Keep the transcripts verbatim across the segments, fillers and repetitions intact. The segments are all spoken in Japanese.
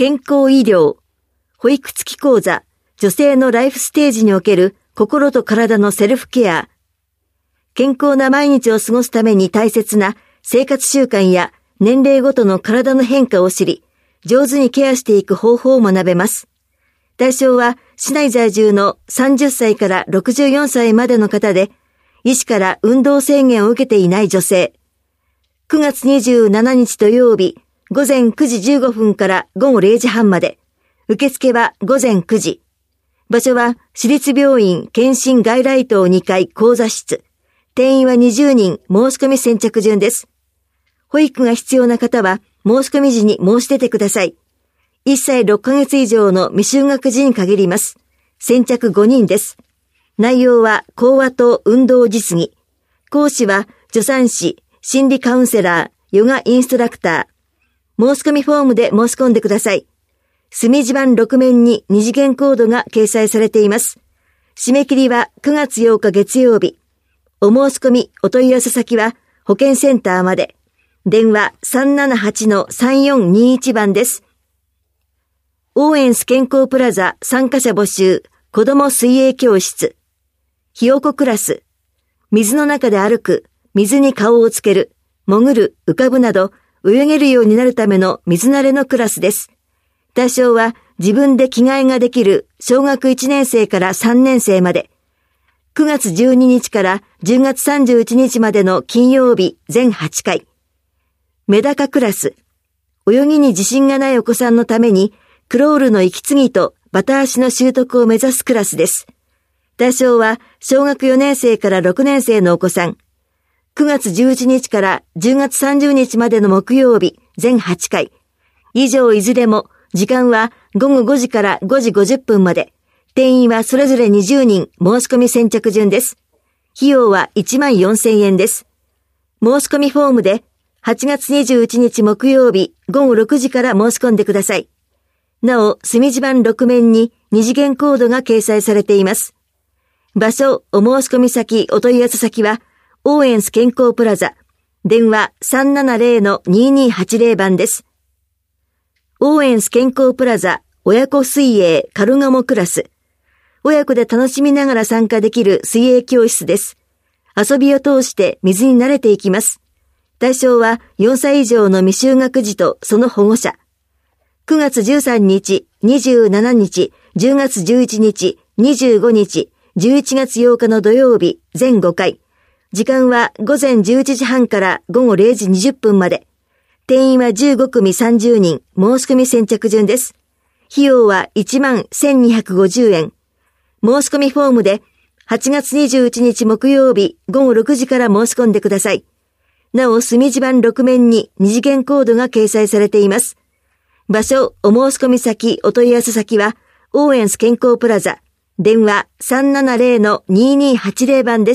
健康医療、保育付き講座、女性のライフステージにおける心と体のセルフケア、健康な毎日を過ごすために大切な生活習慣や年齢ごとの体の変化を知り、上手にケアしていく方法を学べます。対象は市内在住のさんじゅっさいからろくじゅうよんさいまでの方で、医師から運動制限を受けていない女性。くがつにじゅうしちにち土曜日、午前くじじゅうごふんから午後れいじはんまで。受付は午前くじ。場所は市立病院健診外来棟にかい講座室。定員はにじゅうにん、申し込み先着順です。保育が必要な方は申し込み時に申し出てください。いっさいろっかげつ以上の未就学児に限ります。先着ごにんです。内容は講話と運動実技。講師は助産師、心理カウンセラー、ヨガインストラクター。申し込みフォームで申し込んでください。墨字盤ろく面に二次元コードが掲載されています。締め切りはくがつようか月曜日。お申し込み、お問い合わせ先は保健センターまで。電話 さんななはちのさんよんにいち 番です。オーエンス健康プラザ参加者募集、子ども水泳教室。ひよこクラス。水の中で歩く、水に顔をつける、潜る、浮かぶなど、泳げるようになるための水慣れのクラスです。対象は自分で着替えができる小学いちねんせいからさんねんせいまで。くがつじゅうににちからじゅうがつさんじゅういちにちまでの金曜日全はちかい。メダカクラス。泳ぎに自信がないお子さんのために、クロールの息継ぎとバタ足の習得を目指すクラスです。対象は小学よねんせいからろくねんせいのお子さん。くがつじゅういちにちからじゅうがつさんじゅうにちまでの木曜日全はちかい。以上いずれも時間はごごごじからごじごじゅっぷんまで。定員はそれぞれにじゅうにん、申し込み先着順です。費用はいちまんよんせんえんです。申し込みフォームではちがつにじゅういちにち木曜日ごごろくじから申し込んでください。なお、墨字盤ろく面に二次元コードが掲載されています。場所、お申し込み先、お問い合わせ先は、オーエンス健康プラザ、電話 さんななぜろのにーにーはちぜろ 番です。オーエンス健康プラザ、親子水泳カルガモクラス。親子で楽しみながら参加できる水泳教室です。遊びを通して水に慣れていきます。対象はよんさい以上の未就学児とその保護者。くがつじゅうさんにち、にじゅうしちにち、じゅうがつじゅういちにち、にじゅうごにち、じゅういちがつようかの土曜日、全ごかい。時間は午前じゅういちじはんから午後れいじにじゅっぷんまで。定員はじゅうごくみさんじゅうにん、申し込み先着順です。費用はいちまんせんにひゃくごじゅうえん。申し込みフォームではちがつにじゅういちにち木曜日ごごろくじから申し込んでください。なお、墨字盤ろく面に二次元コードが掲載されています。場所、お申し込み先、お問い合わせ先は、オーエンス健康プラザ、電話 さんななぜろのにーにーはちぜろ 番です。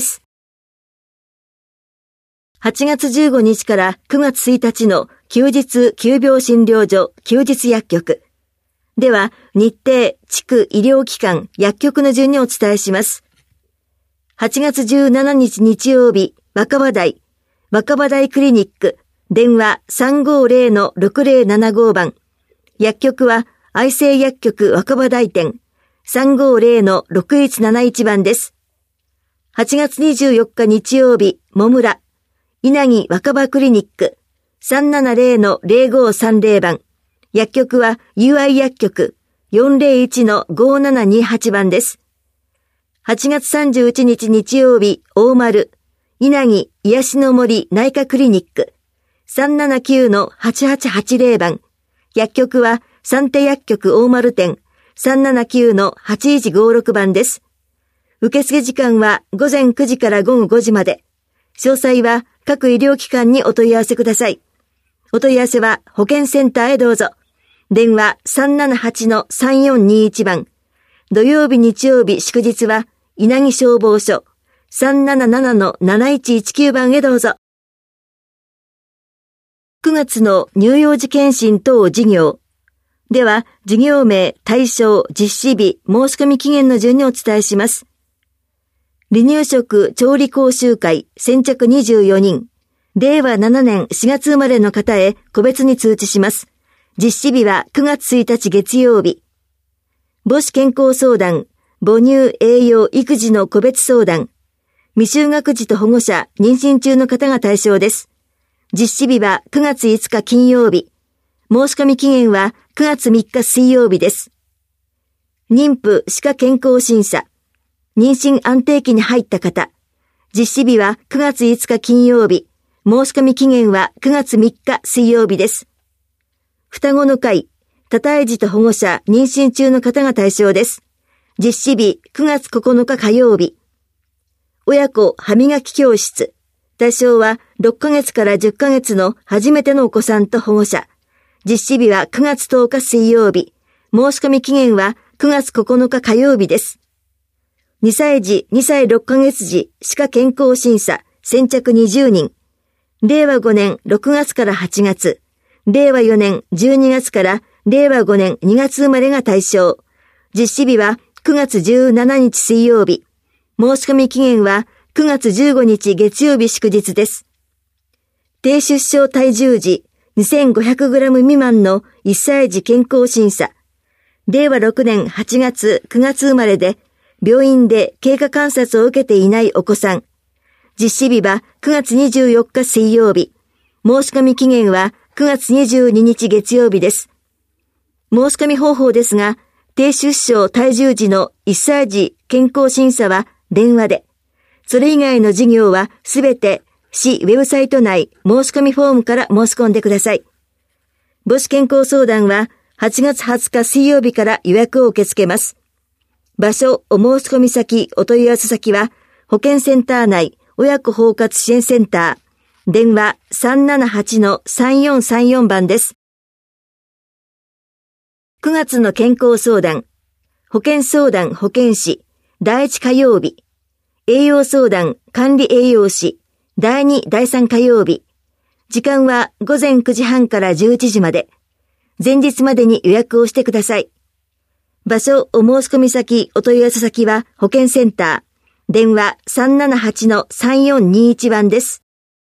はちがつじゅうごにちからくがつついたちの休日急病診療所休日薬局。では、日程、地区、医療機関、薬局の順にお伝えします。はちがつじゅうしちにち日曜日、若葉台、若葉台クリニック、電話 さんごぜろのろくぜろななご 番。薬局は愛生薬局若葉台店 さんごぜろのろくいちなないち 番です。はちがつにじゅうよっか日曜日、もむら、稲城若葉クリニック さんななぜろのぜろごさんぜろ 番。薬局は ユーアイ 薬局 よんぜろいちのごななにはち 番です。はちがつさんじゅういちにち日曜日、大丸、稲城癒しの森内科クリニック さんななきゅうのはちはちはちぜろ 番。薬局は三手薬局大丸店 さんななきゅうのはちいちごろく 番です。受付時間はごぜんくじからごごごじまで。詳細は各医療機関にお問い合わせください。お問い合わせは保健センターへどうぞ。電話 さんななはちのさんよんにいち 番。土曜日日曜日祝日は稲城消防署 さんななななのなないちいちきゅう 番へどうぞ。くがつの乳幼児検診等事業。では、事業名、対象、実施日、申し込み期限の順にお伝えします。離乳食調理講習会先着にじゅうよにん。れいわななねんしがつ生まれの方へ個別に通知します。 実施日はくがつついたち月曜日。母子健康相談、母乳栄養育児の個別相談、未就学児と保護者、妊娠中の方が対象です。実施日はくがついつか金曜日。申し込み期限はくがつみっか水曜日です。妊婦歯科健康審査、妊娠安定期に入った方、実施日はくがついつか金曜日。申し込み期限はくがつみっか水曜日です。双子の会、多胎児と保護者、妊娠中の方が対象です。実施日くがつここのか火曜日。親子歯磨き教室。対象はろっかげつからじゅっかげつの初めてのお子さんと保護者。実施日はくがつとおか水曜日。申し込み期限はくがつここのか火曜日です。にさい児、にさいろっかげつ児、歯科健康審査、先着にじゅうにん。れいわごねんろくがつからはちがつ。れいわよねんじゅうにがつかられいわごねんにがつ生まれが対象。実施日はくがつじゅうしちにち水曜日。申し込み期限はくがつじゅうごにち月曜日祝日です。低出生体重時 にせんごひゃくグラム 未満のいっさい児健康審査。れいわろくねんはちがつくがつ生まれで病院で経過観察を受けていないお子さん。実施日はくがつにじゅうよっか水曜日。申し込み期限はくがつにじゅうににち月曜日です。申し込み方法ですが、低出生体重時のいっさい児健康審査は電話で、それ以外の事業はすべて市ウェブサイト内申し込みフォームから申し込んでください。母子健康相談ははちがつはつか水曜日から予約を受け付けます。場所、お申し込み先、お問い合わせ先は保健センター内親子包括支援センター、電話 さんななはちのさんよんさんよん 番です。くがつの健康相談、保健相談保健師、だいいち火曜日、栄養相談管理栄養士、だいにだいさん火曜日、時間はごぜんくじはんからじゅういちじまで、前日までに予約をしてください。場所、お申し込み先、お問い合わせ先は保健センター、電話 さんななはちのさんよんにいち 番です。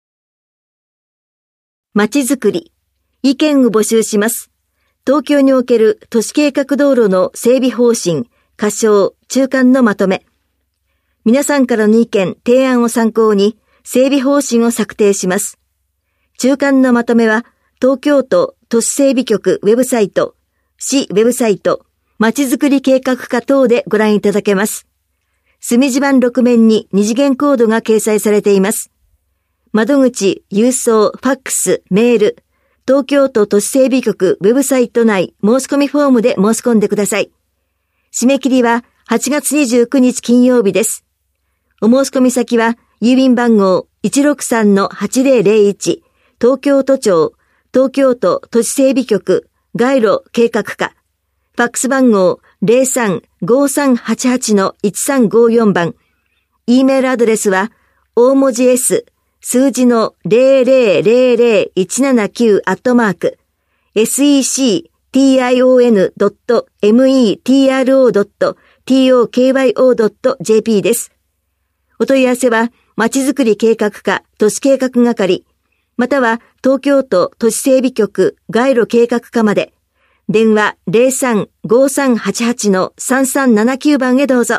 まちづくり、意見を募集します。東京における都市計画道路の整備方針、仮称、中間のまとめ。皆さんからの意見、提案を参考に、整備方針を策定します。中間のまとめは、東京都都市整備局ウェブサイト、市ウェブサイト、まちづくり計画課等でご覧いただけます。墨字版ろく面に二次元コードが掲載されています。窓口、郵送、ファックス、メール、東京都都市整備局ウェブサイト内申し込みフォームで申し込んでください。締め切りははちがつにじゅうくにち金曜日です。お申し込み先は郵便番号 いちろくさんのはちぜろぜろいち 東京都庁東京都都市整備局街路計画課、ファックス番号 ゼロさんごさんはちはちのいちさんごよん 番、E メールアドレスは大文字 S数字のゼロゼロゼロゼロいちななきゅうアットマーク セクション ドット メトロ ドット トクヨ ドット ジェーピー です。お問い合わせはまちづくり計画課都市計画係または東京都都市整備局街路計画課まで電話 ゼロさんごさんはちはちのさんさんななきゅう 番へどうぞ。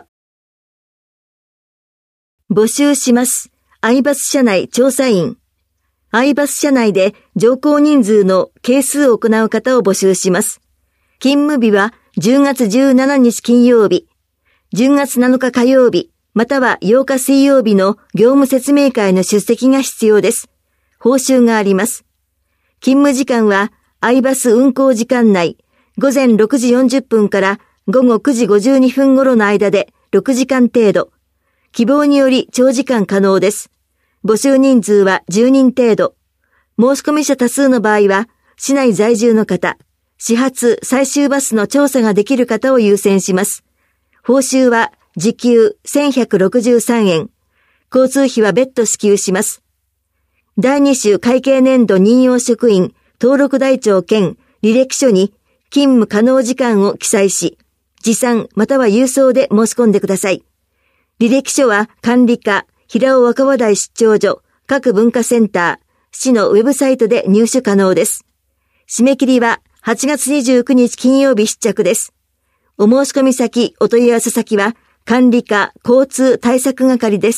募集します。アイバス社内調査員。アイバス社内で乗降人数の係数を行う方を募集します。勤務日はじゅうがつじゅうしちにち金曜日、じゅうがつなのか火曜日、またはようか水曜日の業務説明会の出席が必要です。報酬があります。勤務時間はアイバス運行時間内、ごぜんろくじよんじゅっぷんからごごくじごじゅうにふん頃の間でろくじかん程度。希望により長時間可能です。募集人数はじゅうにん程度。申し込み者多数の場合は、市内在住の方、始発最終バスの調査ができる方を優先します。報酬は時給せんひゃくろくじゅうさんえん。交通費は別途支給します。だいに種会計年度任用職員登録台帳兼履歴書に勤務可能時間を記載し、持参または郵送で申し込んでください。履歴書は管理課、平尾若葉台出張所、各文化センター、市のウェブサイトで入手可能です。締め切りははちがつにじゅうくにち金曜日出着です。お申し込み先、お問い合わせ先は、管理課交通対策係です。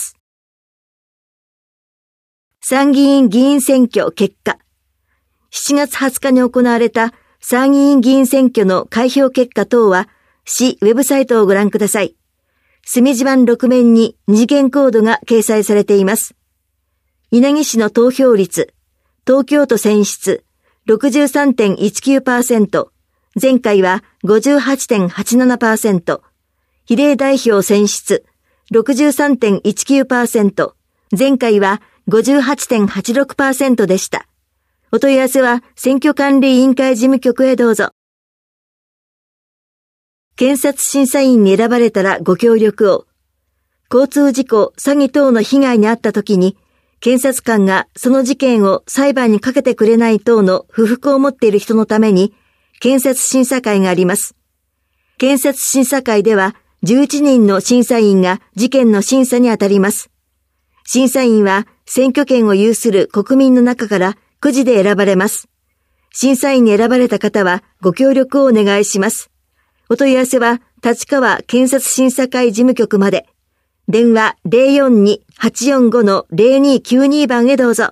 参議院議員選挙結果。しちがつはつかに行われた参議院議員選挙の開票結果等は、市ウェブサイトをご覧ください。隅地版ろくめんに二次元コードが掲載されています。稲城市の投票率、東京都選出 ろくじゅうさんてんいちきゅうパーセント、前回は ごじゅうはちてんはちななパーセント、比例代表選出 ろくじゅうさんてんいちきゅうパーセント、前回は ごじゅうはちてんはちろくパーセント でした。お問い合わせは選挙管理委員会事務局へどうぞ。検察審査員に選ばれたらご協力を。交通事故、詐欺等の被害に遭った時に、検察官がその事件を裁判にかけてくれない等の不服を持っている人のために、検察審査会があります。検察審査会では、じゅういちにんの審査員が事件の審査にあたります。審査員は選挙権を有する国民の中からくじで選ばれます。審査員に選ばれた方はご協力をお願いします。お問い合わせは立川検察審査会事務局まで。電話 ゼロよんに はちよんご の ゼロにきゅうに 番へどうぞ。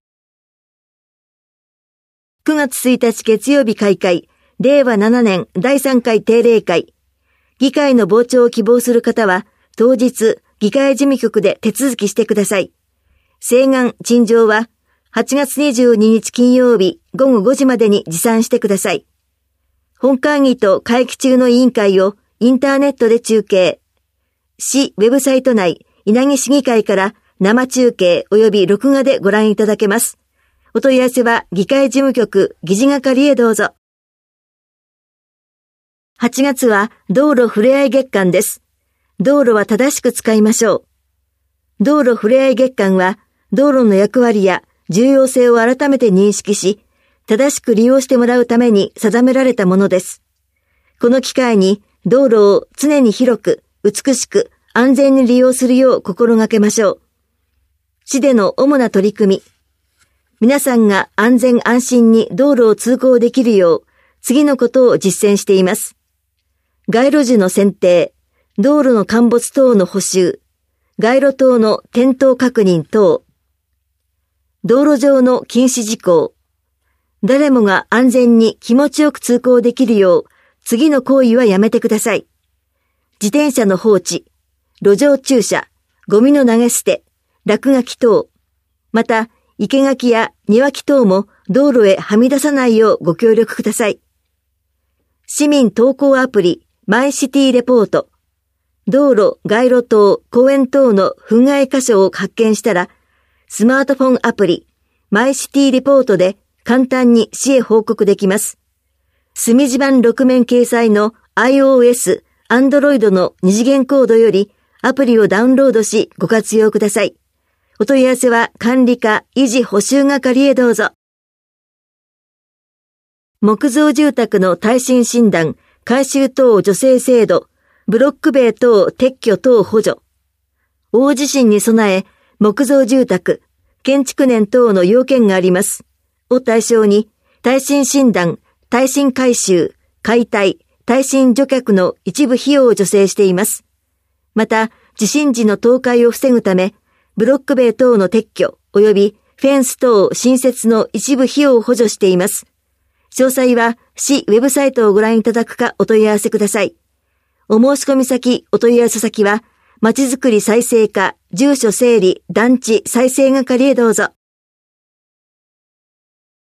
くがつついたち月曜日開会、れいわななねんだいさんかい定例会。議会の傍聴を希望する方は、当日、議会事務局で手続きしてください。請願、陳情は、はちがつにじゅうににち金曜日ごごごじまでに持参してください。本会議と会期中の委員会をインターネットで中継。市ウェブサイト内、稲城市議会から生中継及び録画でご覧いただけます。お問い合わせは議会事務局議事係へどうぞ。はちがつは道路ふれあい月間です。道路は正しく使いましょう。道路ふれあい月間は道路の役割や重要性を改めて認識し、正しく利用してもらうために定められたものです。この機会に道路を常に広く、美しく、安全に利用するよう心がけましょう。市での主な取り組み。皆さんが安全安心に道路を通行できるよう、次のことを実践しています。街路樹の剪定、道路の陥没等の補修、街路灯の点灯確認等、道路上の禁止事項、誰もが安全に気持ちよく通行できるよう、次の行為はやめてください。自転車の放置、路上駐車、ゴミの投げ捨て、落書き等、また、生垣や庭木等も道路へはみ出さないようご協力ください。市民投稿アプリ、マイシティレポート、道路、街路灯、公園等の不具合箇所を発見したら、スマートフォンアプリ、マイシティレポートで簡単に市へ報告できます。隅地版ろくめん掲載の iOS、Android の二次元コードよりアプリをダウンロードしご活用ください。お問い合わせは管理課維持補修係へどうぞ。木造住宅の耐震診断、改修等助成制度、ブロック塀等撤去等補助。大地震に備え、木造住宅、建築年等の要件があります。を対象に、耐震診断、耐震改修、解体、耐震除却の一部費用を助成しています。また、地震時の倒壊を防ぐため、ブロック塀等の撤去及びフェンス等新設の一部費用を補助しています。詳細は市ウェブサイトをご覧いただくかお問い合わせください。お申し込み先、お問い合わせ先は、まちづくり再生課、住所整理、団地再生係へどうぞ。